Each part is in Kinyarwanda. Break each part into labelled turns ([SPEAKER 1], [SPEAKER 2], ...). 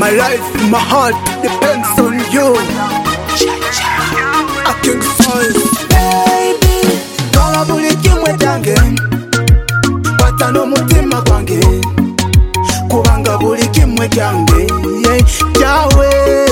[SPEAKER 1] My life, my heart depends on you. A king size. Baby, kama buli kimwe tange Patano mutima kwange Kubanga buli kimwe kyange Yawe.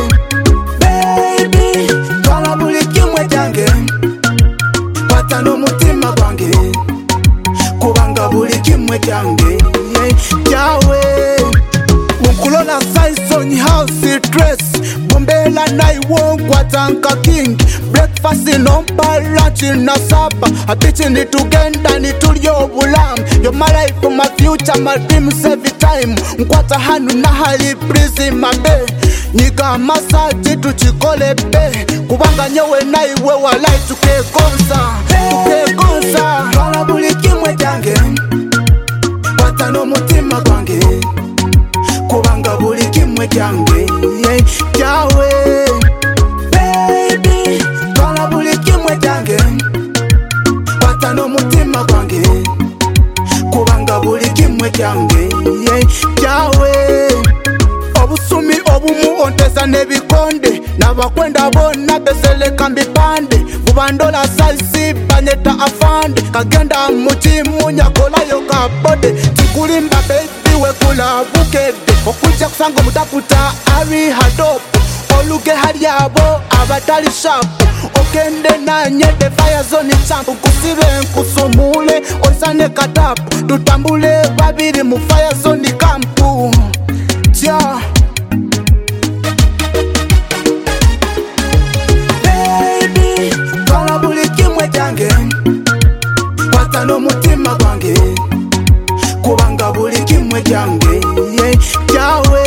[SPEAKER 1] Baby, kama buli kimwe tange Patano mutima kwange Kubanga buli kimwe kyange Yawe. Unkulona size on house dress Bombela na iwongwa tanka king Breakfast in ompa, lunch in a supper A bitch in it together, ni tulio bulam You're my life, my future, my dreams every time Mkwata hanu na hali breeze my bay Nika massage tuchikole be Kubanga nyewe na iwe walai tukegonza Tukegonza Kala buli kimwe tange Patano mutima kwange Kubanga buli kimwe kyange Yawe. Baby, kala buli kimwe kyange Patano mutima kwange Kubanga buli kimwe kyange Yawe. Obusumi obumu onteza nebikonde Nabakwenda bona beseleka mbipande Bubandola saisi banyeta afande Kagenda muchimu nyakolayo kabode Tikulimba baby wekula bukede Okuja kusanga mutaputa ari hadopo Oluge hariabo abatali shapo Okende na nyede fire zone champu Kusibe nkusumule ozane katapu Tutambule babiri mu fire zone kampu Ja. Baby, kala buli kimwe kyange Patano mutima kwange Kubanga buli kimwe kyange Yawe.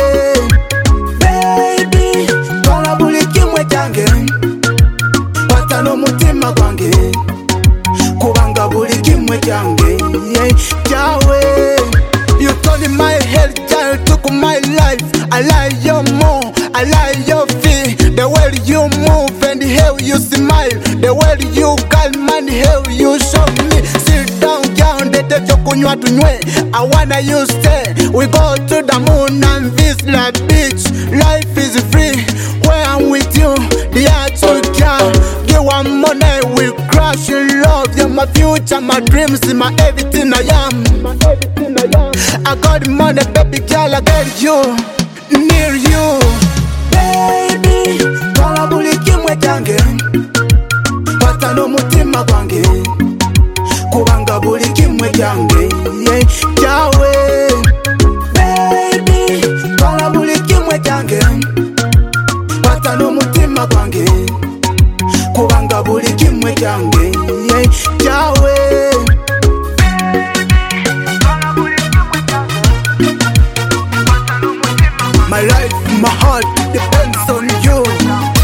[SPEAKER 1] Baby, kala buli kimwe kyange Patano mutima kwange Kubanga buli kimwe kyange Yawe. You told my health child took my life I like you more, I like your feet The way you move and how you smile The way you call man, how you show me Sit down, girl, ndete vyo kunywa tunywe I wanna you stay We go to the moon and visit the beach Life is free when I'm with you The heart will come Give one money, we crash in love You're my future, my dreams, my everything I am I got the money, baby girl, I got you Near you. Baby, kala buli kimwe kyange Patano mutima kwange Kubanga buli kimwe kyange Yawe. Baby, kala buli kimwe kyange Patano mutima kwange Kubanga buli kimwe kyange Yawe. My life, my heart depends on you.